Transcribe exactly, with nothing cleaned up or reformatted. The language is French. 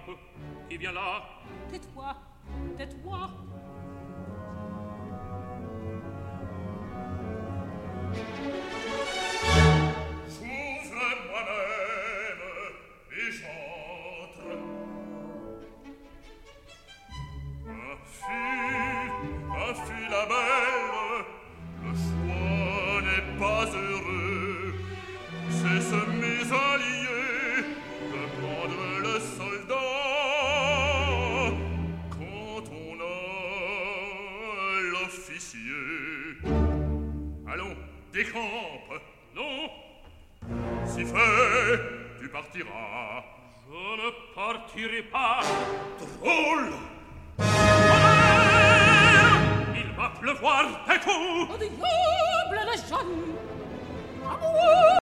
Qui vient là? Tais-toi, tais-toi. J'ouvre moi-même et j'entre. Ma fille, ma fille la belle, le choix n'est pas heureux. C'est ce mésallié de prendre le soldat quand on a l'officier. Allons, décampe. Non, Si fait, tu partiras. je ne partirai pas. Drôle! Il va pleuvoir des coups. Au diable les jeunes. Amour.